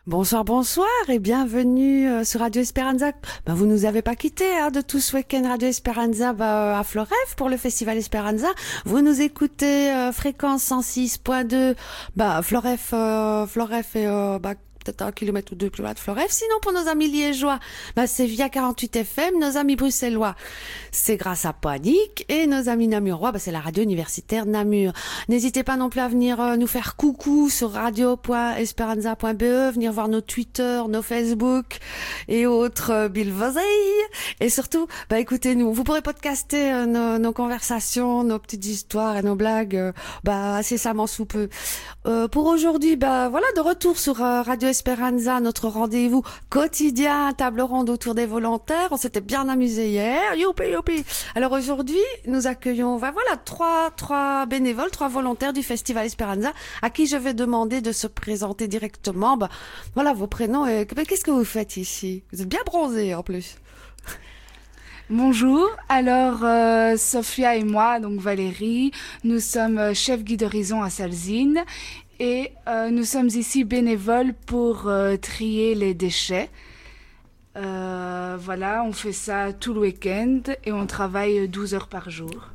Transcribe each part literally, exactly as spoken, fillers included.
Bonsoir, bonsoir et bienvenue euh, sur Radio Esperanza. Ben, vous nous avez pas quittés hein, de tout ce week-end Radio Esperanza bah, à Floref pour le Festival Esperanza. Vous nous écoutez euh, fréquence cent six point deux, bah, Floref, euh, Floref et euh, bah, peut-être un kilomètre ou deux plus loin de Floref. Sinon, pour nos amis liégeois, bah, c'est via quarante-huit F M. Nos amis bruxellois, c'est grâce à Panique. Et nos amis namurois, bah, c'est la radio universitaire Namur. N'hésitez pas non plus à venir euh, nous faire coucou sur radio point esperanza point b e, venir voir nos Twitter, nos Facebook et autres euh, bilvoseilles. Et surtout, bah, écoutez-nous. Vous pourrez podcaster euh, nos, nos conversations, nos petites histoires et nos blagues, euh, bah, incessamment sous peu. Euh, pour aujourd'hui, bah, voilà, de retour sur euh, Radio Esperanza, notre rendez-vous quotidien, table ronde autour des volontaires. On s'était bien amusé hier. Youpi, youpi. Alors aujourd'hui, nous accueillons, bah, voilà, trois, trois bénévoles, trois volontaires du Festival Esperanza, à qui je vais demander de se présenter directement. Bah, voilà, vos prénoms et qu'est-ce que vous faites ici? Vous êtes bien bronzés, en plus. Bonjour, alors euh, Sophia et moi, donc Valérie, nous sommes chefs guide d'horizon à Salzine et euh, nous sommes ici bénévoles pour euh, trier les déchets. Euh, voilà, on fait ça tout le week-end et on travaille douze heures par jour.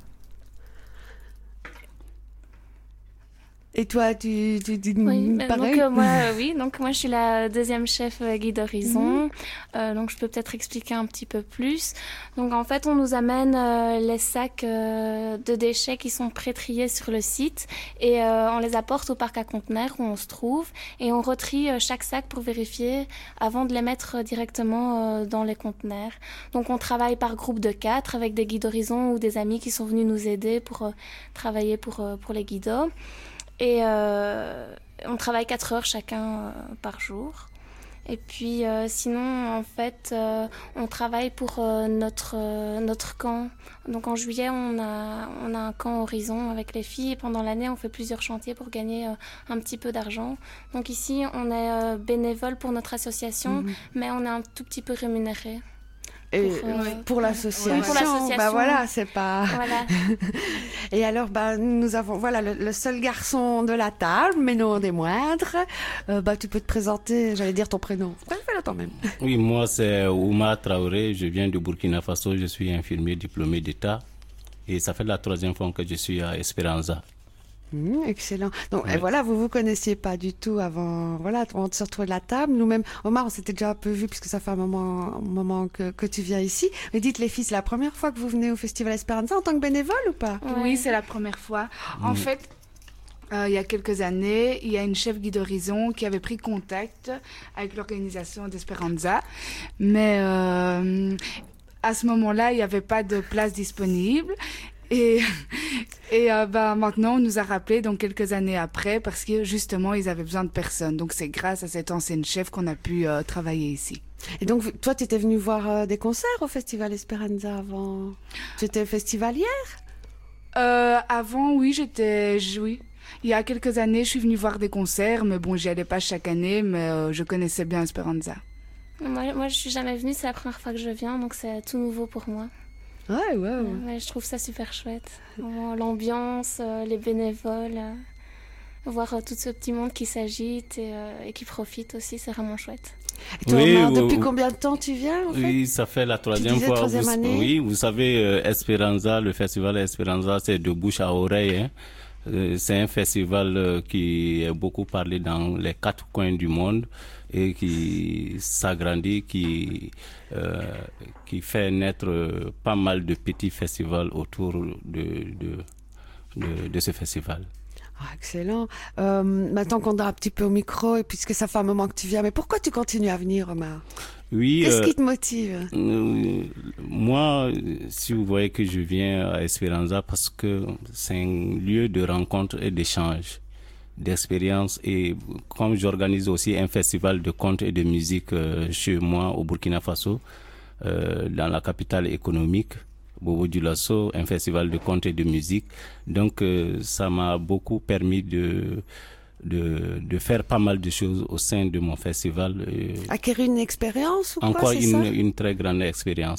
Et toi, tu, tu, tu oui, pareil donc, euh, moi, euh, oui, donc moi je suis la deuxième chef euh, guide d'horizon, mmh. euh, donc je peux peut-être expliquer un petit peu plus. Donc en fait, on nous amène euh, les sacs euh, de déchets qui sont pré-triés sur le site et euh, on les apporte au parc à conteneurs où on se trouve et on retrie euh, chaque sac pour vérifier avant de les mettre directement euh, dans les conteneurs. Donc on travaille par groupe de quatre avec des guides d'horizon ou des amis qui sont venus nous aider pour euh, travailler pour, euh, pour les guidos. Et euh, on travaille quatre heures chacun euh, par jour. Et puis euh, sinon, en fait, euh, on travaille pour euh, notre, euh, notre camp. Donc en juillet, on a, on a un camp Horizon avec les filles. Et pendant l'année, on fait plusieurs chantiers pour gagner euh, un petit peu d'argent. Donc ici, on est euh, bénévole pour notre association, mmh. mais on est un tout petit peu rémunéré. Et pour, euh, pour l'association, oui, pour l'association. Bah voilà, c'est pas. Voilà. Et alors, bah nous avons voilà le, le seul garçon de la table, mais non des moindres. Euh, bah tu peux te présenter, j'allais dire ton prénom. Fais-le toi-même. Oui, moi c'est Oumar Traoré, je viens de Burkina Faso, je suis infirmier diplômé d'État et ça fait la troisième fois que je suis à Esperanza. Mmh, excellent. Donc, ouais. Et voilà, vous vous connaissiez pas du tout avant, voilà, on se retrouve de la table. Nous-mêmes, Omar, on s'était déjà un peu vu puisque ça fait un moment, un moment que, que tu viens ici. Mais dites les filles, c'est la première fois que vous venez au Festival Esperanza en tant que bénévole ou pas? Ouais. Oui, c'est la première fois. Mmh. En fait, euh, il y a quelques années, il y a une chef guide d'horizon qui avait pris contact avec l'organisation d'Esperanza, mais euh, à ce moment-là, il n'y avait pas de place disponible. Et, et euh, bah, maintenant, on nous a rappelé donc quelques années après parce que justement, ils avaient besoin de personnes. Donc, c'est grâce à cette ancienne chef qu'on a pu euh, travailler ici. Et donc, toi, tu étais venue voir euh, des concerts au Festival Esperanza avant? Tu étais festivalière? euh, Avant, oui, j'étais... Oui. Il y a quelques années, je suis venue voir des concerts, mais bon, j'y allais pas chaque année, mais euh, je connaissais bien Esperanza. Moi, moi, je suis jamais venue, c'est la première fois que je viens, donc c'est tout nouveau pour moi. Ouais, ouais, ouais. ouais je trouve ça super chouette. L'ambiance, euh, les bénévoles, euh, voir euh, tout ce petit monde qui s'agite et, euh, et qui profite aussi, c'est vraiment chouette. Et toi, oui, Omar, vous, depuis combien de temps tu viens en fait? Oui, ça fait la troisième disais, fois. Troisième vous, année. Oui, vous savez, euh, Esperanza, le festival Esperanza, c'est de bouche à oreille. Hein. Euh, c'est un festival euh, qui est beaucoup parlé dans les quatre coins du monde et qui s'agrandit, qui euh, qui fait naître euh, pas mal de petits festivals autour de de de, de ce festival. Ah, excellent. Euh, maintenant qu'on a un petit peu au micro, et puisque ça fait un moment que tu viens, mais pourquoi tu continues à venir, Omar? Oui. Qu'est-ce euh, qui te motive? euh, Moi, si vous voyez que je viens à Esperanza, parce que c'est un lieu de rencontre et d'échange, d'expérience, et comme j'organise aussi un festival de contes et de musique euh, chez moi au Burkina Faso, euh, dans la capitale économique, Bobo Dioulasso, un festival de contes et de musique. Donc, euh, ça m'a beaucoup permis de, de, de faire pas mal de choses au sein de mon festival. Euh, Acquérir une expérience ou quoi, Encore c'est une, ça une très grande expérience.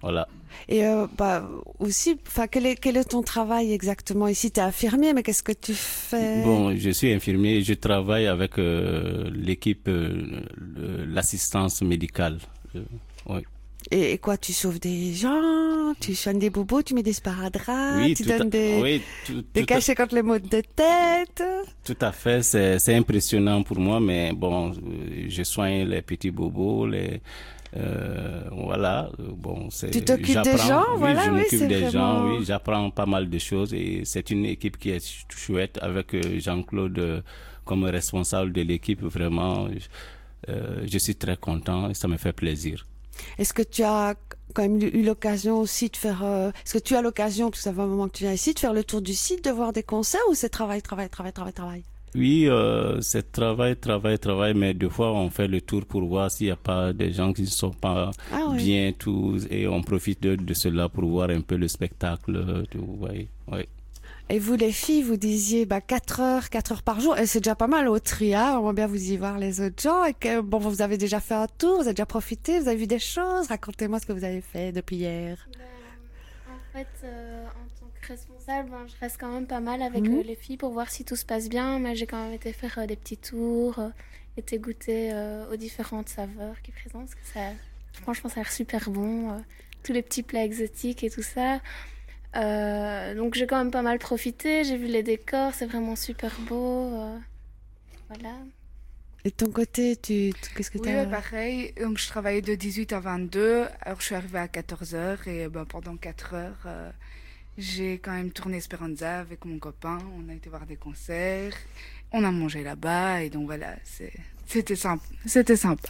Voilà. Et euh, bah, aussi, quel est, quel est ton travail exactement ici? Tu es infirmier, mais qu'est-ce que tu fais? Bon, je suis infirmier et je travaille avec euh, l'équipe, euh, l'assistance médicale. Euh, oui. Et, et quoi, tu sauves des gens, tu soignes des bobos, tu mets des sparadraps, oui, tu tout donnes à, des, oui, tout, des tout cachets à, contre les maux de tête? Tout à fait, c'est, c'est impressionnant pour moi, mais bon, je soigne les petits bobos, les... Euh, voilà, bon, c'est. Tu t'occupes des gens, oui, voilà, je oui, m'occupe c'est des vraiment... gens, oui, j'apprends pas mal de choses et c'est une équipe qui est chouette avec Jean-Claude euh, comme responsable de l'équipe. Vraiment, euh, je suis très content et ça me fait plaisir. Est-ce que tu as quand même eu l'occasion aussi de faire, euh, est-ce que tu as l'occasion, tout ça fait un moment que tu viens ici, de faire le tour du site, de voir des concerts ou c'est travail, travail, travail, travail, travail? Oui, euh, c'est travail, travail, travail, mais des fois on fait le tour pour voir s'il n'y a pas des gens qui ne sont pas ah, oui. bien tous et on profite de, de cela pour voir un peu le spectacle. Tout, ouais, ouais. Et vous les filles, vous disiez bah, quatre heures, quatre heures par jour, et c'est déjà pas mal au tria, on va bien vous y voir les autres gens, et que bon, vous avez déjà fait un tour, vous avez déjà profité, vous avez vu des choses, racontez-moi ce que vous avez fait depuis hier. Ben, en fait, euh, en tant que responsable, ben, je reste quand même pas mal avec mmh. euh, les filles pour voir si tout se passe bien, mais j'ai quand même été faire euh, des petits tours, euh, été goûter euh, aux différentes saveurs qui présentent, parce que ça, franchement ça a l'air super bon, euh, tous les petits plats exotiques et tout ça. Euh, donc j'ai quand même pas mal profité, j'ai vu les décors, c'est vraiment super beau, euh, voilà. Et de ton côté, tu, qu'est-ce que tu as? Oui, pareil, donc je travaillais de dix-huit à vingt-deux, alors je suis arrivée à quatorze heures et ben, pendant quatre heures, euh, j'ai quand même tourné Esperanza avec mon copain, on a été voir des concerts, on a mangé là-bas et donc voilà, c'est, c'était sympa, c'était sympa.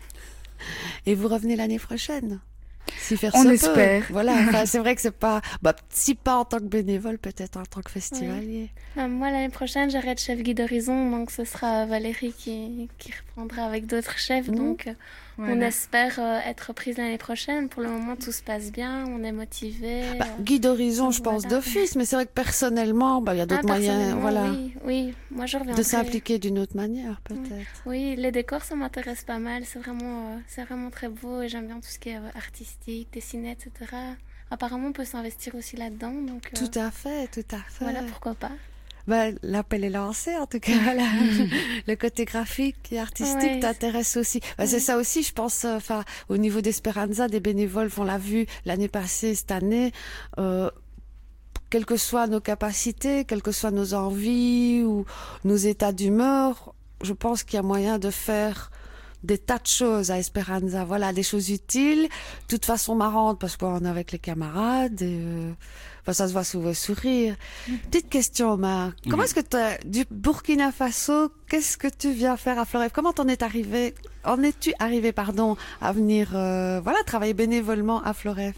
Et vous revenez l'année prochaine? Si faire on se espère. Peut. Voilà, enfin, c'est vrai que c'est pas, bah, si pas en tant que bénévole, peut-être en tant que festivalier. Oui. Euh, moi, l'année prochaine, j'arrête chef guide d'horizon, donc ce sera Valérie qui, qui reprendra avec d'autres chefs. Mmh. Donc, voilà. On espère euh, être prise l'année prochaine. Pour le moment, tout se passe bien, on est motivés. Bah, guide d'horizon, je pense, voilà. d'office, mais c'est vrai que personnellement, bah, il y a d'autres ah, moyens, voilà. Oui, oui. Moi, je reviendrai. De s'impliquer d'une autre manière, peut-être. Oui. oui, les décors, ça m'intéresse pas mal. C'est vraiment, euh, c'est vraiment très beau et j'aime bien tout ce qui est euh, artistique, dessiné, et cetera. Apparemment, on peut s'investir aussi là-dedans. Donc, euh, tout à fait, tout à fait. Voilà, pourquoi pas. Bah, l'appel est lancé, en tout cas. Là. Le côté graphique et artistique ouais. t'intéresse aussi. Bah, ouais. C'est ça aussi, je pense, enfin, euh, au niveau d'Esperanza, des bénévoles, on l'a vu l'année passée, cette année, euh, quelles que soient nos capacités, quelles que soient nos envies ou nos états d'humeur, je pense qu'il y a moyen de faire des tas de choses à Esperanza. Voilà, des choses utiles, de toute façon marrantes, parce qu'on est avec les camarades, et euh, enfin, ça se voit sous vos sourires. Mm-hmm. Petite question, Omar. Mm-hmm. Comment est-ce que t'as, du Burkina Faso, qu'est-ce que tu viens faire à Floref? Comment t'en es arrivé, en es-tu arrivé, pardon, à venir, euh, voilà, travailler bénévolement à Floref?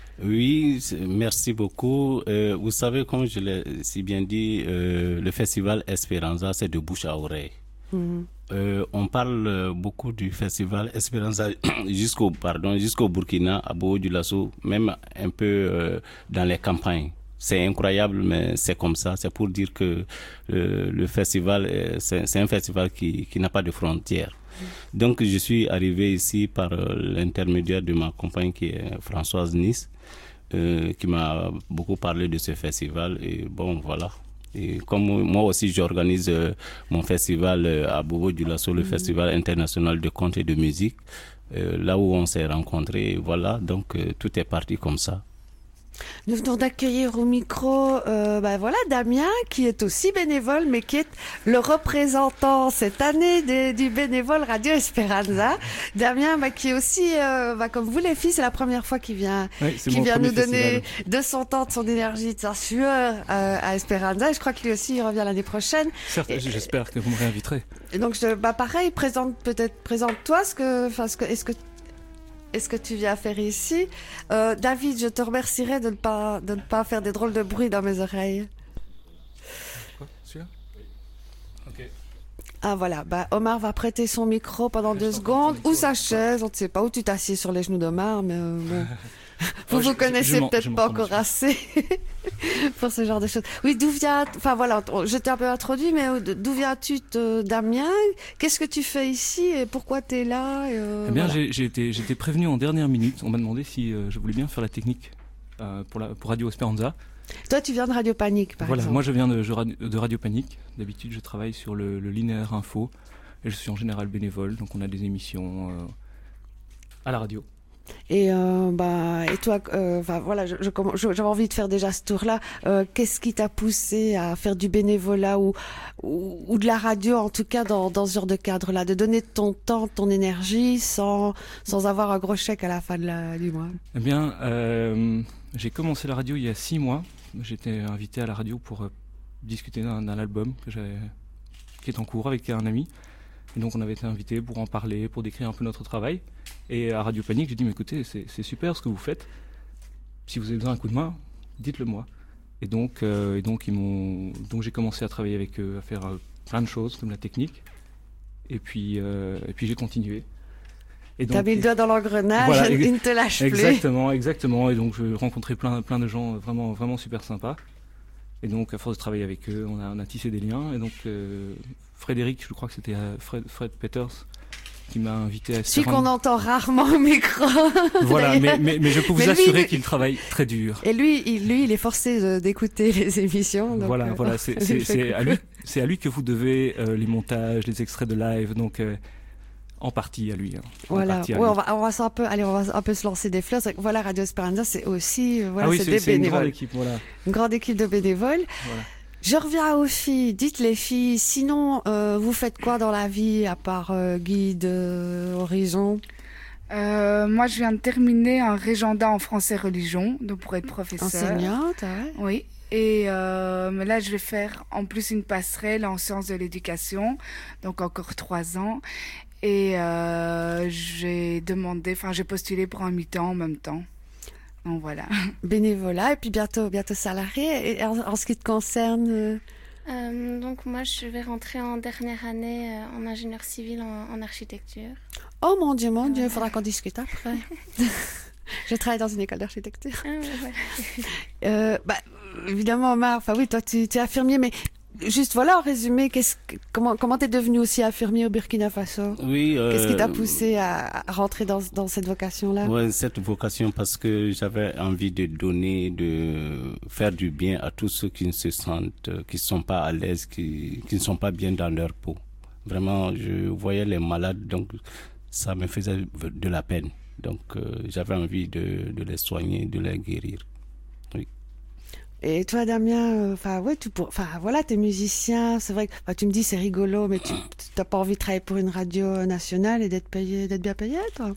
Oui, merci beaucoup. Euh, vous savez, comme je l'ai si bien dit, euh, le festival Esperanza, c'est de bouche à oreille. Mm-hmm. Euh, on parle beaucoup du festival Esperanza jusqu'au pardon jusqu'au Burkina, à Bobo-Dioulasso, même un peu euh, dans les campagnes. C'est incroyable, mais c'est comme ça. C'est pour dire que euh, le festival, c'est, c'est un festival qui, qui n'a pas de frontières. Mmh. Donc, je suis arrivé ici par euh, l'intermédiaire de ma compagne qui est Françoise Nice, euh, qui m'a beaucoup parlé de ce festival. Et bon, voilà. Et comme moi aussi j'organise euh, mon festival euh, à Bobo-Dioulasso, le mmh. Festival international de contes et de musique, euh, là où on s'est rencontrés, voilà, donc euh, tout est parti comme ça. Nous venons d'accueillir au micro euh, bah voilà, Damien, qui est aussi bénévole, mais qui est le représentant cette année des, du bénévole Radio Esperanza. Damien, bah, qui est aussi, euh, bah, comme vous les filles, c'est la première fois qu'il vient, oui, qu'il vient nous donner festival. de son temps, de son énergie, de sa sueur euh, à Esperanza. Et je crois que lui aussi, il revient l'année prochaine. Certes, et, j'espère que vous me réinviterez. Et donc, je, bah, pareil, présente peut-être, présente-toi ce que, enfin, ce que, est-ce que Est-ce que tu viens faire ici? euh, David, je te remercierai de ne pas, de ne pas faire des drôles de bruit dans mes oreilles. Quoi, celui-là? Ok. Ah voilà, bah, Omar va prêter son micro pendant deux secondes, ou sa chaise, on ne sait pas, où tu t'assieds sur les genoux d'Omar, mais euh, bon. Vous Oh, vous je- connaissez je m'en- peut-être je m'en pas prends encore dessus. assez pour ce genre de choses. Oui, d'où vient... Enfin voilà, on- je t'ai un peu introduit, mais euh, d'où viens-tu, te- Damien? Qu'est-ce que tu fais ici et pourquoi tu es là? et, euh, Eh bien, voilà. j'ai j'ai été, j'ai été prévenu en dernière minute. On m'a demandé si euh, je voulais bien faire la technique euh, pour, la, pour Radio Esperanza. Toi, tu viens de Radio Panique, par Voilà, exemple. moi je viens de, je ra- de Radio Panique. D'habitude, je travaille sur le, le linéaire info et je suis en général bénévole. Donc, on a des émissions euh, à la radio. Et, euh, bah, et toi, euh, enfin, voilà, je, je, comm- je- j'avais envie de faire déjà ce tour-là. Euh, qu'est-ce qui t'a poussé à faire du bénévolat ou, ou, ou de la radio, en tout cas, dans, dans ce genre de cadre-là, de donner ton temps, ton énergie, sans, sans avoir un gros chèque à la fin de la, du mois? Eh bien, euh, j'ai commencé la radio il y a six mois. J'étais invité à la radio pour euh, discuter d'un, d'un album que j'avais, qui est en cours avec un ami. Et donc on avait été invité pour en parler, pour décrire un peu notre travail. Et à Radio Panique, j'ai dit, mais écoutez, c'est, c'est super ce que vous faites. Si vous avez besoin d'un coup de main, dites-le moi. Et donc, euh, et donc, ils m'ont, donc j'ai commencé à travailler avec eux, à faire euh, plein de choses, comme la technique. Et puis, euh, et puis j'ai continué. Et T'as mis le doigt dans l'engrenage, Voilà, il ex- ne te lâche plus. Exactement, exactement. Et donc, je rencontrais plein, plein de gens vraiment, vraiment super sympas. Et donc, à force de travailler avec eux, on a, on a tissé des liens. Et donc, euh, Frédéric, je crois que c'était euh, Fred, Fred Peters, qui m'a invité à Celui qu'on Esperanza. entend rarement au micro. Voilà, mais, mais, mais je peux vous Mais lui, assurer il- qu'il travaille très dur. Et lui, il, lui, il est forcé de- d'écouter les émissions. Donc, Voilà, euh, voilà, c'est, je c'est, lui fais c'est à coucou. lui, c'est à lui que vous devez euh, les montages, les extraits de live. Donc, euh, en partie à lui. hein. En Voilà, partie à ouais, lui. on va, on va s'en un peu, allez, on va un peu se lancer des fleurs. C'est que, voilà, Radio Esperanza, c'est aussi, euh, voilà, ah oui, c'est c'est, des c'est une grande bénévoles. équipe, voilà. Une grande équipe de bénévoles. voilà. Je reviens aux filles. Dites les filles, sinon, euh, vous faites quoi dans la vie à part euh, guide, euh, horizon? Euh, moi, je viens de terminer un régenda en français religion, donc pour être professeur. Enseignante, ouais. Oui. Et euh, mais là, je vais faire en plus une passerelle en sciences de l'éducation, donc encore trois ans. Et euh, j'ai demandé, enfin, j'ai postulé pour un mi-temps en même temps. Donc voilà. Bénévolat, et puis bientôt, bientôt salarié. Et en, en ce qui te concerne, euh, Euh, donc moi, je vais rentrer en dernière année euh, en ingénieur civil en, en architecture. oh mon Dieu, mon Dieu, il Voilà. faudra qu'on discute après. Je travaille dans une école d'architecture. Ah, ouais, voilà. Euh, bah, évidemment, Omar, enfin oui, toi, tu, tu es infirmier, mais juste voilà, en résumé, qu'est-ce, que- comment, comment t'es devenu aussi infirmier au Burkina Faso? Oui. Qu'est-ce qui t'a euh, poussé à, à rentrer dans, dans cette vocation-là? Ouais, cette vocation parce que j'avais envie de donner, de faire du bien à tous ceux qui ne se sentent, euh, qui ne sont pas à l'aise, qui, qui ne sont pas bien dans leur peau. Vraiment, je voyais les malades, donc ça me faisait de la peine. Donc euh, j'avais envie de, de les soigner, de les guérir. Et toi, Damien, enfin ouais, tu pour, enfin voilà, t'es musicien, c'est vrai que enfin, tu me dis c'est rigolo, mais tu t'as pas envie de travailler pour une radio nationale et d'être payé, d'être bien payé, toi?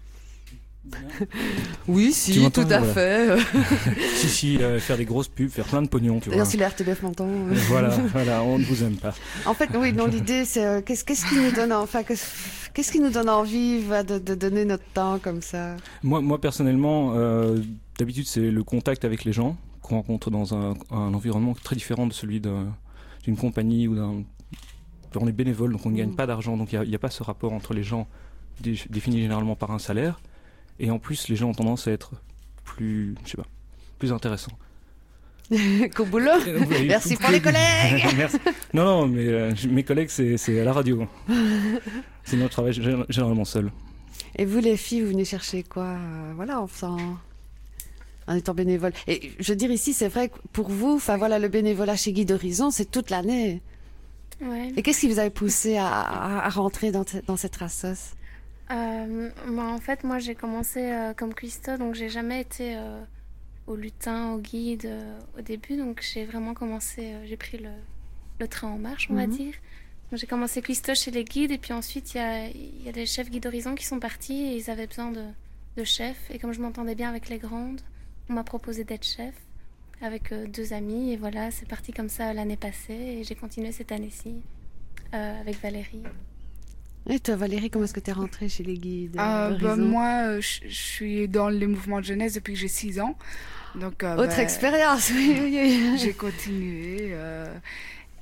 Oui, si, Tu m'entends, tout à voilà. fait. Si, si, euh, faire des grosses pubs, faire plein de pognon, tu vois. D'ailleurs, si la R T B F m'entend. euh. Voilà, voilà, on ne vous aime pas. En fait, oui, non, l'idée, c'est euh, qu'est-ce, qu'est-ce qui nous donne, enfin, qu'est-ce, qu'est-ce qui nous donne envie va, de, de donner notre temps comme ça? Moi, moi personnellement, euh, d'habitude, c'est le contact avec les gens qu'on rencontre dans un, un environnement très différent de celui d'un- d'une compagnie ou d'un. On est bénévole, donc on ne gagne Mm. pas d'argent, donc il n'y a, a pas ce rapport entre les gens dé- défini généralement par un salaire. Et en plus, les gens ont tendance à être plus, je sais pas, plus intéressants. Qu'au boulot. Oui, Merci plus- pour les collègues. Merci. Non, non, mais euh, j- mes collègues, c'est, c'est à la radio. C'est notre travail gé- généralement seul. Et vous, les filles, vous venez chercher quoi, euh, voilà, en faisant, en étant bénévole. Et je veux dire ici, c'est vrai que pour vous, enfin voilà, le bénévolat chez Guide Horizon, c'est toute l'année. Ouais. Et qu'est-ce qui vous avait poussé à, à, à rentrer dans, te- dans cette race? Euh, bah, en fait, moi, j'ai commencé euh, comme cuistot, donc j'ai jamais été euh, au lutin, au guide euh, au début. Donc j'ai vraiment commencé, euh, j'ai pris le, le train en marche, on va Mhm. dire. Donc, j'ai commencé cuistot chez les guides, et puis ensuite, il y a, il y a des chefs Guide Horizon qui sont partis et ils avaient besoin de, de chefs. Et comme je m'entendais bien avec les grandes, on m'a proposé d'être chef avec euh, deux amis. Et voilà, c'est parti comme ça l'année passée, et j'ai continué cette année-ci euh, avec Valérie. Et toi, Valérie, comment est-ce que tu es rentrée chez les guides Euh, bah, d'Horizon? moi, euh, je je suis dans les mouvements de jeunesse depuis que j'ai six ans. Donc, euh, Autre bah, expérience, oui, oui, oui. j'ai continué. euh,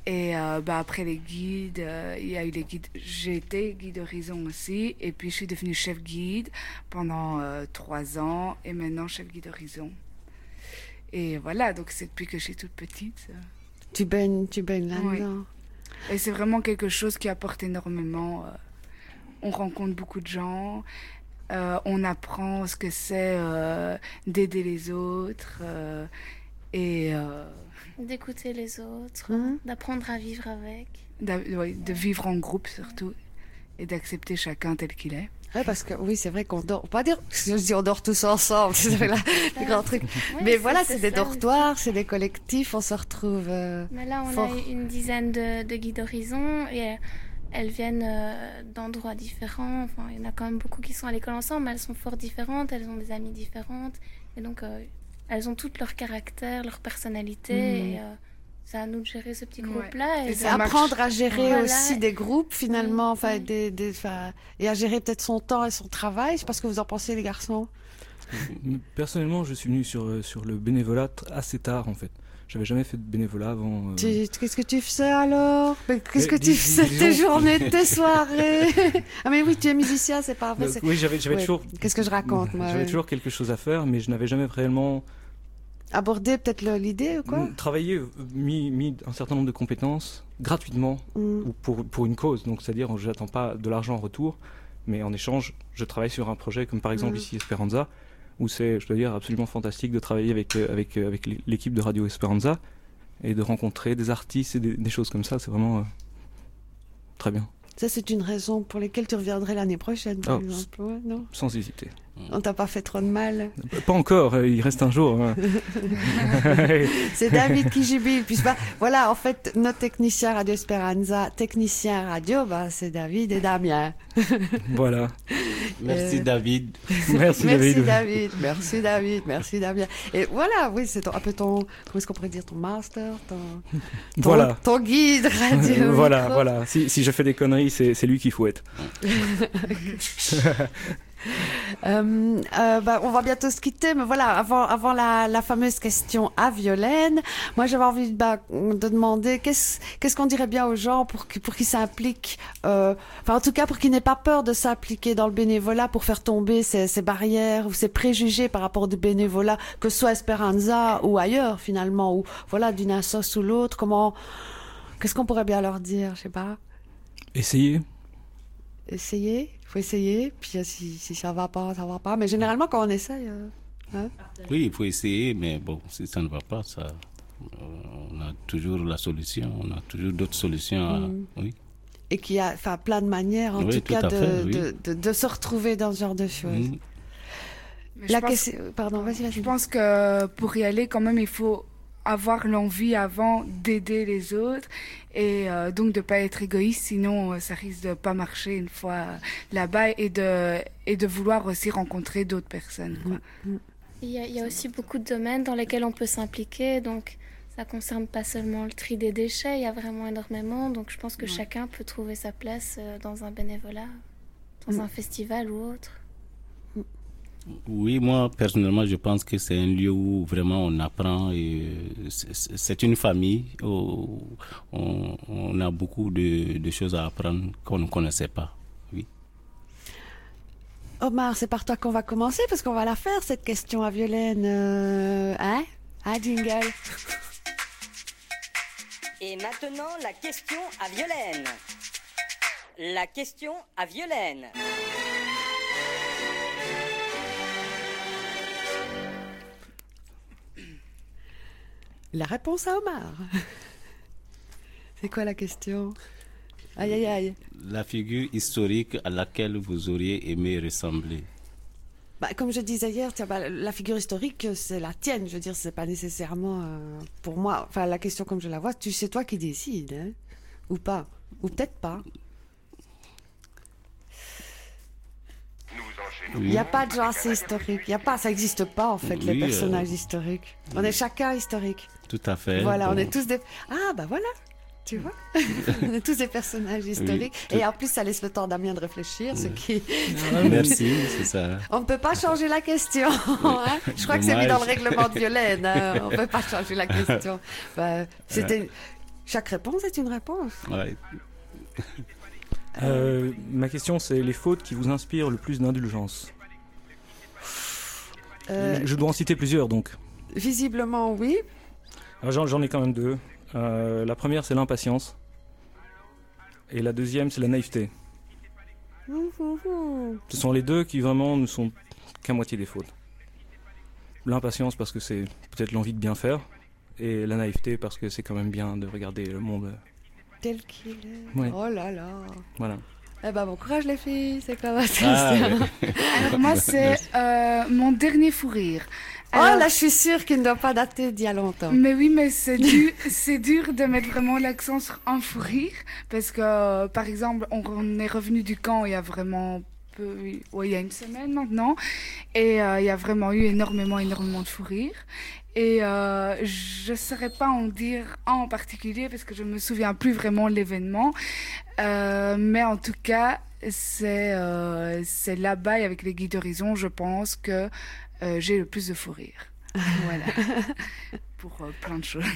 Et euh, bah, après les guides, euh, il y a eu les guides. J'ai été guide horizon aussi. Et puis je suis devenue chef guide pendant euh, trois ans. Et maintenant chef guide horizon. Et voilà, donc c'est depuis que je suis toute petite. Tu baignes, tu baignes là-dedans. Oui. Et c'est vraiment quelque chose qui apporte énormément. Euh, on rencontre beaucoup de gens. Euh, on apprend ce que c'est euh, d'aider les autres. Euh, et... Euh, d'écouter les autres, Mmh. d'apprendre à vivre avec. Oui, de vivre en groupe surtout. Et d'accepter chacun tel qu'il est. Ouais, parce que oui, c'est vrai qu'on dort. Pas dire, je dis on dort tous ensemble, c'est là, le grand truc. Ouais, Mais voilà, c'est, c'est des ça dortoirs, c'est des collectifs, on se retrouve. Euh, Mais là, on fort. a une dizaine de, de guides horizon et elles viennent euh, d'endroits différents. Enfin, il y en a quand même beaucoup qui sont à l'école ensemble, mais elles sont fort différentes, elles ont des amies différentes. Et donc, euh, elles ont toutes leur caractère, leur personnalité. Mhm. Et euh, c'est à nous de gérer ce petit Ouais. groupe-là. Et Et c'est ça marche. apprendre à gérer Voilà. aussi des groupes finalement, Oui, enfin, oui. des, des, enfin, et à gérer peut-être son temps et son travail. Je sais pas ce que vous en pensez, les garçons. Personnellement, je suis venu sur, euh, sur le bénévolat tr- assez tard en fait. J'avais jamais fait de bénévolat avant. euh, Tu- qu'est-ce que tu faisais alors? Mais qu'est-ce Mais que tu dis- faisais disons- tes journées, tes soirées? Ah mais oui, tu es musicien, c'est pas vrai. euh, c'est- oui, j'avais, j'avais Ouais. toujours. Qu'est-ce que je raconte, moi, J'avais ouais. toujours quelque chose à faire, mais je n'avais jamais réellement Aborder peut-être le- l'idée ou quoi? mm, travaillé, euh, mis, mis un certain nombre de compétences gratuitement Mm. ou pour, pour une cause. Donc, c'est-à-dire, je n'attends pas de l'argent en retour, mais en échange, je travaille sur un projet comme par exemple Mm. ici Esperanza, où c'est, je dois dire, absolument fantastique de travailler avec, euh, avec, euh, avec l'équipe de Radio Esperanza et de rencontrer des artistes et des, des choses comme ça. C'est vraiment euh, très bien, Ça, c'est une raison pour laquelle tu reviendrais l'année prochaine, par Oh, exemple. Ouais, non? sans hésiter. On t'a pas fait trop de mal. Pas encore, euh, il reste un jour. hein. C'est David qui jubile. Puis, bah, voilà, en fait, notre technicien Radio Esperanza, technicien radio, bah, c'est David et Damien. Voilà. Merci Euh, David. Merci, Merci David. David. Merci David. Merci Damien. Et voilà, oui, c'est ton- un peu ton, comment est-ce qu'on pourrait dire, ton master, ton, ton, Voilà. ton guide radio. voilà, micro. voilà. Si, si je fais des conneries, c'est, c'est lui qu'il faut être. Euh, euh, bah, on va bientôt se quitter, mais voilà, avant, avant la, la fameuse question à Violaine, moi j'avais envie bah, de demander qu'est-ce, qu'est-ce qu'on dirait bien aux gens pour, qu'ils- pour qu'ils s'impliquent, euh, enfin en tout cas pour qu'ils n'aient pas peur de s'impliquer dans le bénévolat pour faire tomber ces, ces barrières ou ces préjugés par rapport au bénévolat, que ce soit Esperanza ou ailleurs finalement, ou voilà, d'une assoce ou l'autre. Comment, qu'est-ce qu'on pourrait bien leur dire, je sais pas. Essayez. Essayer, il faut essayer, puis euh, si, si ça va pas, ça va pas. Mais généralement, quand on essaye, euh, hein, Oui, il faut essayer, mais bon, si ça ne va pas, ça, euh, on a toujours la solution, on a toujours d'autres solutions. à- Mm. Oui. et qu'il y a enfin, plein de manières, en Oui, tout tout cas, à de, fait, oui. de, de, de se retrouver dans ce genre de choses. Mm. Mais je La pense- question, pardon, vas-y, vas-y. Je pense que pour y aller, quand même, il faut avoir l'envie avant d'aider les autres et euh, donc de pas être égoïste, sinon euh, ça risque de pas marcher une fois euh, là-bas et de et de vouloir aussi rencontrer d'autres personnes. quoi. Il y, a, il y a aussi beaucoup de domaines dans lesquels on peut s'impliquer, donc ça concerne pas seulement le tri des déchets, il y a vraiment énormément, donc je pense que Ouais. chacun peut trouver sa place euh, dans un bénévolat, dans Mm. un festival ou autre. Oui, moi, personnellement, je pense que c'est un lieu où vraiment on apprend et c'est- c'est c'est une famille où on, on a beaucoup de, de choses à apprendre qu'on ne connaissait pas. Oui. Omar, c'est par toi qu'on va commencer, parce qu'on va la faire, cette question à Violaine. Euh, hein Hein, jingle. Et maintenant, la question à Violaine. La question à Violaine. La réponse à Omar. C'est quoi la question? Aïe, aïe, aïe. La figure historique à laquelle vous auriez aimé ressembler. Bah, comme je disais hier, tiens, bah, la figure historique, c'est la tienne. Je veux dire, c'est pas nécessairement euh, pour moi. Enfin, la question comme je la vois, tu sais toi qui décides, hein, ou pas, ou peut-être pas. Il n'y a pas de gens assez historiques. Il y a pas, ça n'existe pas en fait, les Oui, personnages euh, historiques. On est chacun historique. Tout à fait. Voilà, on Bon. est tous des. Ah bah voilà, tu vois, on est tous des personnages historiques. tout- Et en plus, ça laisse le temps Damien de réfléchir, ce qui. Merci, c'est ça. On ne peut pas changer la question. hein. Je crois que c'est mis Dommage. dans le règlement de Violaine. hein. On ne peut pas changer la question. Bah, c'était. Chaque réponse est une réponse. Ouais. Euh, ma question, c'est les fautes qui vous inspirent le plus d'indulgence. Euh, Je dois en citer plusieurs, donc. visiblement, oui. Alors, J'en, j'en ai quand même deux. Euh, la première, c'est l'impatience. Et la deuxième, c'est la naïveté. Ce sont les deux qui vraiment ne sont qu'à moitié des fautes. L'impatience parce que c'est peut-être l'envie de bien faire. Et la naïveté parce que c'est quand même bien de regarder le monde. Tel qu'il est. Ouais. Oh là là. Voilà. Eh ben, bon courage les filles, c'est comme ça. Ah, ouais. Alors moi, c'est euh, mon dernier fou rire. Oh Alors- là, je suis sûre qu'il ne doit pas dater d'il y a longtemps. Mais oui, mais c'est dur, c'est dur de mettre vraiment l'accent sur un fou rire parce que, euh, par exemple, on, on est revenu du camp il y a vraiment peu, oui, ouais, il y a une semaine maintenant, et euh, il y a vraiment eu énormément, énormément de fou rire. Et euh, je ne saurais pas en dire un en particulier parce que je me souviens plus vraiment de l'événement, euh, mais en tout cas, c'est euh, c'est là-bas et avec les guides d'horizon, je pense que euh, j'ai le plus de fou rire. Voilà. Pour euh, plein de choses.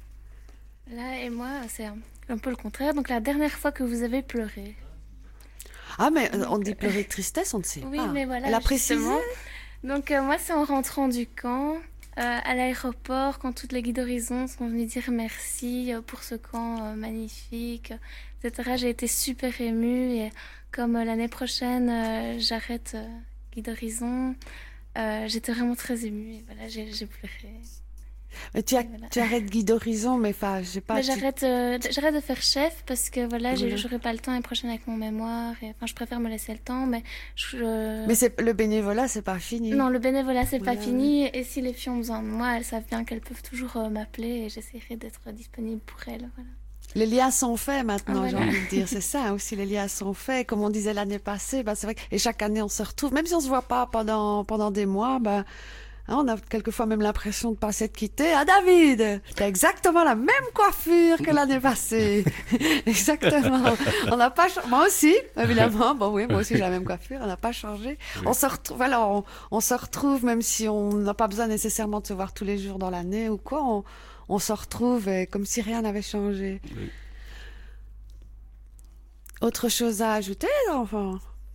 Là, et moi, c'est un, un peu le contraire. Donc, la dernière fois que vous avez pleuré. Ah, mais euh, on dit pleurer de tristesse, on ne sait Oui, pas. mais voilà. Elle a précisé. justement. Donc, euh, moi, c'est en rentrant du camp, euh, à l'aéroport, quand toutes les guides d'horizon sont venues dire merci euh, pour ce camp euh, magnifique, et cetera. J'ai été super émue. Et comme euh, l'année prochaine, euh, j'arrête euh, guide d'horizon, euh, j'étais vraiment très émue. Et voilà, j'ai, j'ai pleuré. Mais tu, as, Voilà. tu arrêtes Guide d'Horizon, mais enfin, je sais pas. Mais tu- j'arrête, euh, d- j'arrête de faire chef parce que voilà, j'ai- Voilà. j'aurai pas le temps l'année prochaine avec mon mémoire. Et, enfin, je préfère me laisser le temps, mais je. Mais c'est, le bénévolat, c'est pas fini. Non, le bénévolat, c'est pas Voilà. fini. Et si les filles ont besoin de moi, elles savent bien qu'elles peuvent toujours euh, m'appeler et j'essaierai d'être disponible pour elles. Voilà. Les liens sont faits maintenant, Ah, j'ai voilà. envie de dire. C'est ça aussi, les liens sont faits. Comme on disait l'année passée, bah, c'est vrai que et chaque année, on se retrouve. Même si on se voit pas pendant, pendant des mois, bah, hein, on a quelquefois même l'impression de pas s'être quitté. Ah, David, t'as exactement la même coiffure que l'année passée. Exactement. On n'a pas changé. Moi aussi, évidemment. Bon, oui, moi aussi, j'ai la même coiffure. On n'a pas changé. Oui. On se retrouve, voilà, on, on se retrouve, même si on n'a pas besoin nécessairement de se voir tous les jours dans l'année ou quoi. On, on se retrouve et comme si rien n'avait changé. Oui. Autre chose à ajouter, les enfants?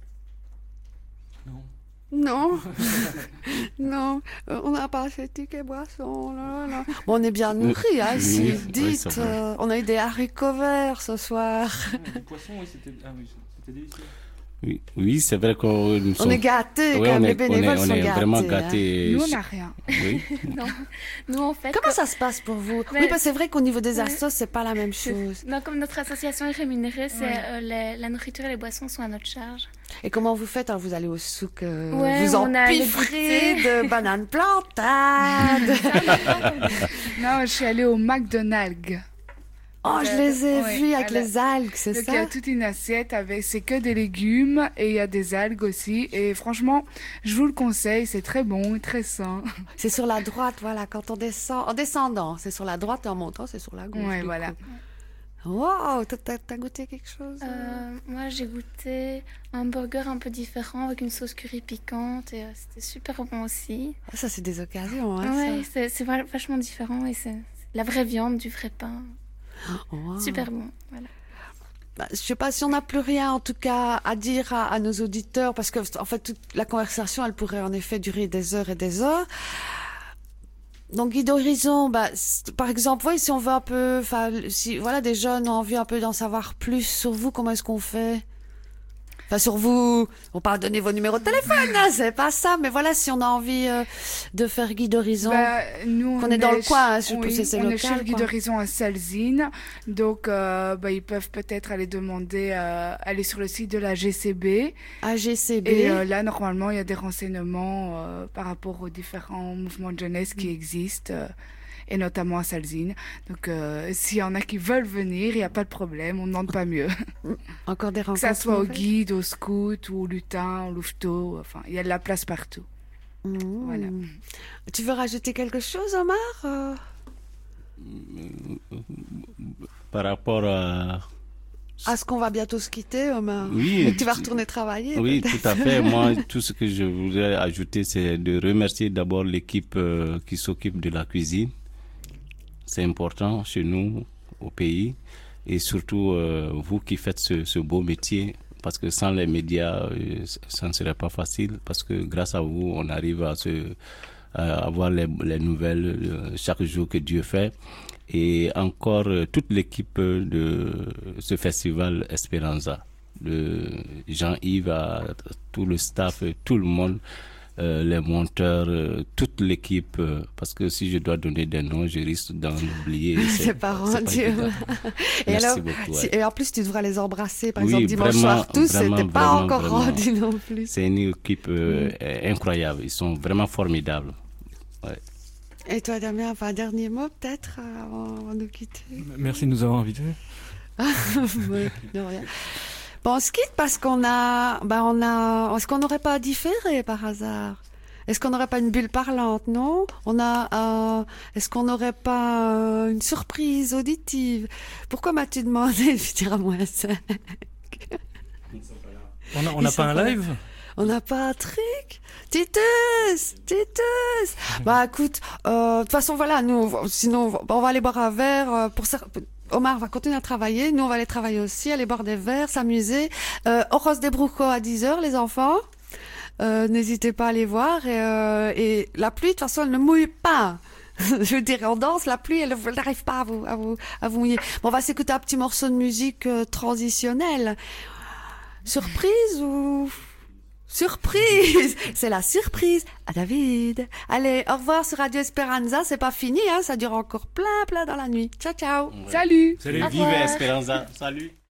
Non. Non. Non. Euh, on n'a pas assez de tickets boissons. Là, là. Bon, on est bien nourris, hein, Oui, si. oui, Dites, ça va. euh, on a eu des haricots verts ce soir. Le poisson, oui, c'était, ah, oui, c'était délicieux. Oui, oui, c'est vrai que nous On sommes... est gâtés, Oui, quand même. on est, Les on est, bénévoles on sont est gâtés. vraiment hein. gâtés. Nous, on n'a rien. Oui. Non. Nous, en fait. Comment ça se passe pour vous? Mais- Oui, parce que c'est vrai qu'au niveau des Ouais. assos, c'est pas la même c'est- chose. Non, comme notre association est rémunérée, c'est Ouais. euh, les- la nourriture et les boissons sont à notre charge. Et comment vous faites? Alors, vous allez au souk, euh, Ouais, vous on a le empiffrez goûter. de bananes plantades. Non, je suis allée au McDonald's. Oh, je les ai Ouais, vus avec elle a- les algues, c'est Donc il y ça? a toute une assiette avec, c'est que des légumes et il y a des algues aussi. Et franchement, je vous le conseille, c'est très bon, très sain. C'est sur la droite, voilà, quand on descend, en descendant, c'est sur la droite et en montant, c'est sur la gauche. Ouais, du voilà. coup. Wow, t'as- t'as t'as goûté quelque chose? Euh, moi, j'ai goûté un burger un peu différent avec une sauce curry piquante et euh, c'était super bon aussi. Ah, ça, c'est des occasions, hein, Ouais, c'est, c'est vra- vachement différent et c'est, c'est la vraie viande, du vrai pain. ça. Wow. Super bon. Voilà. Bah, je sais pas si on n'a plus rien, en tout cas, à dire à, à nos auditeurs, parce que, en fait, toute la conversation, elle pourrait en effet durer des heures et des heures. Donc, Guide Horizon, bah, c- par exemple, oui, si on veut un peu, enfin, si, voilà, des jeunes ont envie un peu d'en savoir plus sur vous, comment est-ce qu'on fait? Enfin, sur vous, on pas donner vos numéros de téléphone, hein, c'est pas ça, mais voilà, si on a envie euh, de faire Guide Horizon. Bah, nous, Qu'on est dans le coin, hein, je oui, suppose que c'est on local, est chef guide quoi. d'horizon à Salzine, donc euh, bah, ils peuvent peut-être aller demander, euh, aller sur le site de la G C B. A G C B. Et euh, là, normalement, il y a des renseignements euh, par rapport aux différents mouvements de jeunesse Mm. qui existent, euh, et notamment à Salzine. Donc, euh, s'il y en a qui veulent venir, il n'y a pas de problème, on ne demande pas mieux. Encore des Que rencontres. ça soit au nouvelles. guide, au scout, ou au lutin, au louveteau, enfin, il y a de la place partout. Mmh. Voilà. Tu veux rajouter quelque chose, Omar? Euh, Par rapport à... À ce qu'on va bientôt se quitter, Omar. Oui, Et tu vas retourner travailler. Oui, peut-être. tout à fait. Moi, tout ce que je voudrais ajouter, c'est de remercier d'abord l'équipe euh, qui s'occupe de la cuisine. C'est important chez nous. au pays. Et surtout, euh, vous qui faites ce, ce beau métier, parce que sans les médias, euh, ça ne serait pas facile, parce que grâce à vous, on arrive à, se, à avoir les, les nouvelles euh, chaque jour que Dieu fait. Et encore, euh, toute l'équipe de ce festival Esperanza, de Jean-Yves, à tout le staff, tout le monde, euh, les monteurs, euh, toute l'équipe, euh, parce que si je dois donner des noms, je risque d'en oublier. C'est pas rendu. Et Merci alors, beaucoup. si- Ouais. et en plus, tu devras les embrasser, par Oui, exemple, dimanche vraiment, soir, tous, vraiment, c'était pas vraiment, encore vraiment. rendu non plus. C'est une équipe euh, incroyable. Ils sont vraiment formidables. Ouais. Et toi, Damien, enfin, un dernier mot peut-être avant, avant de nous quitter. Merci de nous avoir invités. Ouais, de rien. Bon, on se quitte parce qu'on a, bah, on a, est-ce qu'on n'aurait pas différé par hasard? Est-ce qu'on n'aurait pas une bulle parlante, non? On a, euh, est-ce qu'on n'aurait pas euh, une surprise auditive? Pourquoi m'as-tu demandé de dire à moins cinq? On n'a on Ils n'a sont pas un pas là. live? On n'a pas un truc? Titus! Titus! Bah, écoute, euh, de toute façon, voilà, nous, sinon, on va aller boire un verre, euh, pour ça, Omar va continuer à travailler, nous, on va aller travailler aussi, aller boire des verres, s'amuser. Euh, Horos des Brucos à dix heures, les enfants. Euh, n'hésitez pas à aller voir, et, euh, et la pluie, de toute façon, elle ne mouille pas. Je veux dire, on danse, la pluie, elle elle n'arrive pas à vous, à vous, à vous mouiller. Bon, on va s'écouter un petit morceau de musique euh, transitionnelle. Surprise ou... Surprise! C'est la surprise à David. Allez, au revoir sur Radio Esperanza. C'est pas fini, hein, ça dure encore plein, plein dans la nuit. Ciao, ciao. Salut! Salut. Au Vive revoir. Esperanza. Salut.